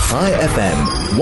High FM,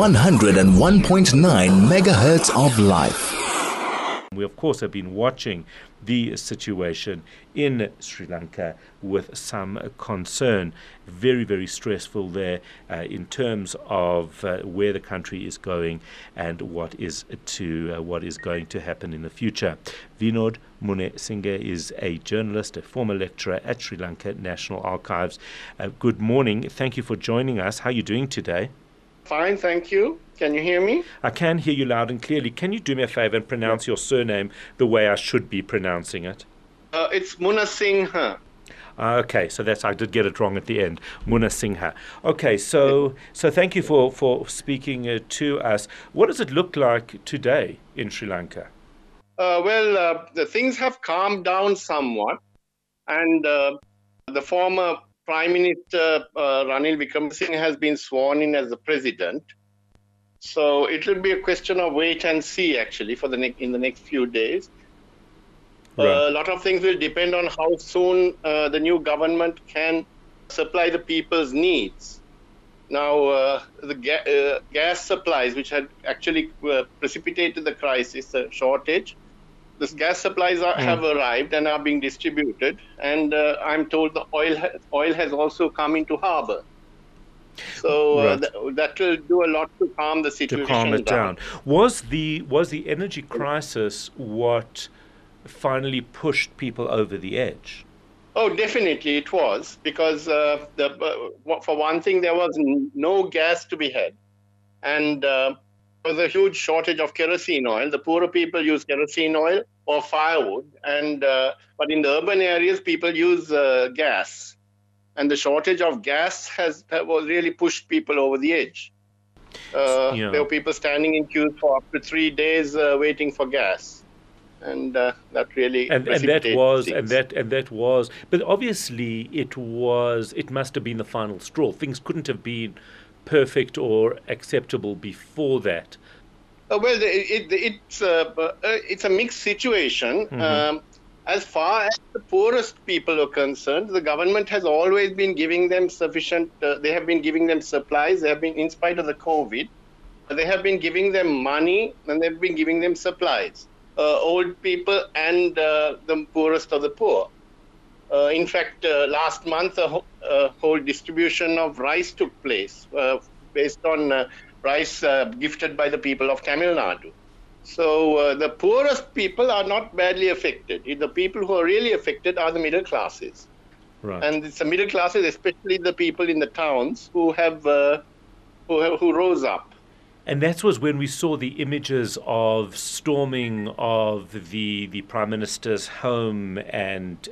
101.9 megahertz of life. We, of course, have been watching the situation in Sri Lanka with some concern. Very, very stressful there in terms of where the country is going and what is going to happen in the future. Vinod Munesinghe is a journalist, a former lecturer at Sri Lanka National Archives. Good morning. Thank you for joining us. How are you doing today? Fine, thank you. Can you hear me? I can hear you loud and clearly. Can you do me a favor and pronounce your surname the way I should be pronouncing it? It's Munasinghe. Okay, so I did get it wrong at the end. Munasinghe. Okay, so thank you for speaking to us. What does it look like today in Sri Lanka? The things have calmed down somewhat, and the former Prime Minister Ranil Wickremesinghe has been sworn in as the president. So it will be a question of wait and see, actually, in the next few days. Right. A lot of things will depend on how soon the new government can supply the people's needs. Now, the gas supplies, which had actually precipitated the crisis, the shortage, the gas supplies have arrived and are being distributed. And I'm told the oil has also come into harbour. So that will do a lot to calm the situation down. To calm it down. Was the energy crisis what finally pushed people over the edge? Oh, definitely it was, because for one thing, there was no gas to be had, and there was a huge shortage of kerosene oil. The poorer people use kerosene oil or firewood, but in the urban areas, people use gas. And the shortage of gas has really pushed people over the edge. There were people standing in queues for up to 3 days waiting for gas, and that really that was. But obviously, it must have been the final straw. Things couldn't have been perfect or acceptable before that. It's a mixed situation. Mm-hmm. As far as the poorest people are concerned, the government has always been giving them sufficient, they have been giving them supplies, in spite of the COVID, they have been giving them money and they've been giving them supplies, old people and the poorest of the poor. In fact, last month, a whole distribution of rice took place based on rice gifted by the people of Tamil Nadu. So the poorest people are not badly affected. The people who are really affected are the middle classes. Right. And it's the middle classes, especially the people in the towns who rose up. And that was when we saw the images of storming of the Prime Minister's home and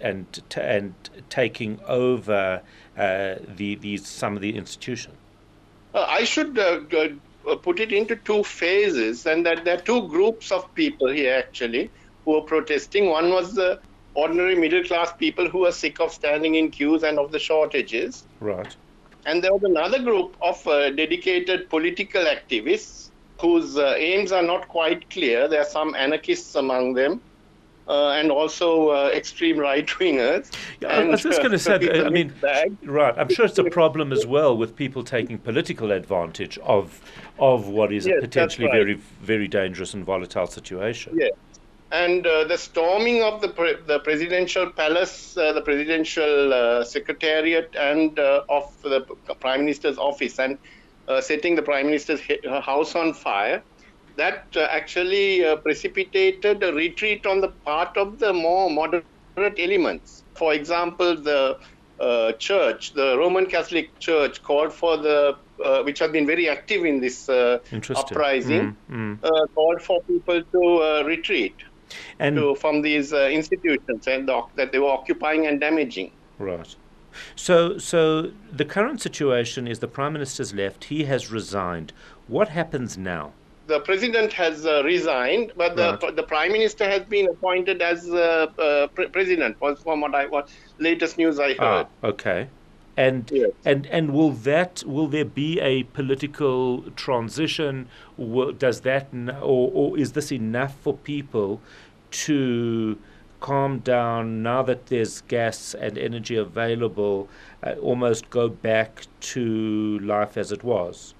taking over some of the institutions. I should put it into two phases, and that there are two groups of people here actually who are protesting. One was the ordinary middle class people who are sick of standing in queues and of the shortages. Right. And there was another group of dedicated political activists whose aims are not quite clear. There are some anarchists among them. And also extreme right-wingers. I was just going to say, right, I'm sure it's a problem as well with people taking political advantage of what is a potentially very, very dangerous and volatile situation. Yes, and the storming of the presidential palace, the presidential secretariat, and of the Prime Minister's office, and setting the Prime Minister's house on fire, that actually precipitated a retreat on the part of the more moderate elements. For example, the church, the Roman Catholic Church, called for which have been very active in this uprising, called for people to retreat from these institutions and that they were occupying and damaging. Right. So the current situation is the Prime Minister's left. He has resigned. What happens now? The president has resigned, but the prime minister has been appointed as president. Was from what latest news I heard. Okay, and will there be a political transition? Does that or is this enough for people to calm down now that there's gas and energy available? Almost go back to life as it was.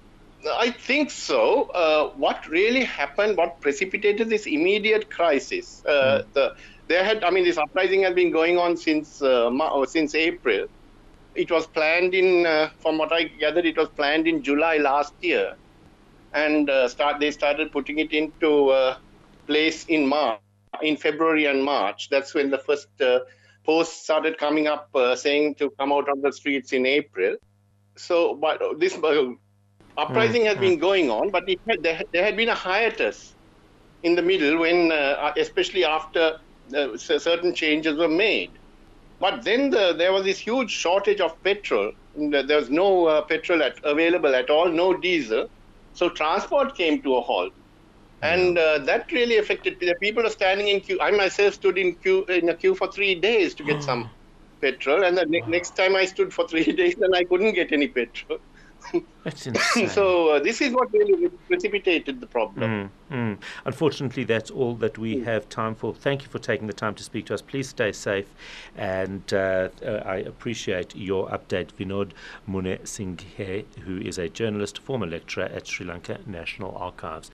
I think so. What really happened, what precipitated this immediate crisis? This uprising has been going on since April. It was planned from what I gathered, it was planned in July last year, and they started putting it into place in February and March. That's when the first posts started coming up saying to come out on the streets in April. So, but this uprising has been going on, but there had been a hiatus in the middle when, especially after certain changes were made. But then there was this huge shortage of petrol. There was no petrol available at all, no diesel. So transport came to a halt. And that really affected the people are standing in queue. I myself stood in a queue for 3 days to get some petrol. And the next time I stood for 3 days, then I couldn't get any petrol. That's insane. So this is what really precipitated the problem. Unfortunately, that's all that we have time for. Thank you for taking the time to speak to us. Please stay safe, and I appreciate your update. Vinod Munesinghe, who is a journalist, former lecturer at Sri Lanka National Archives.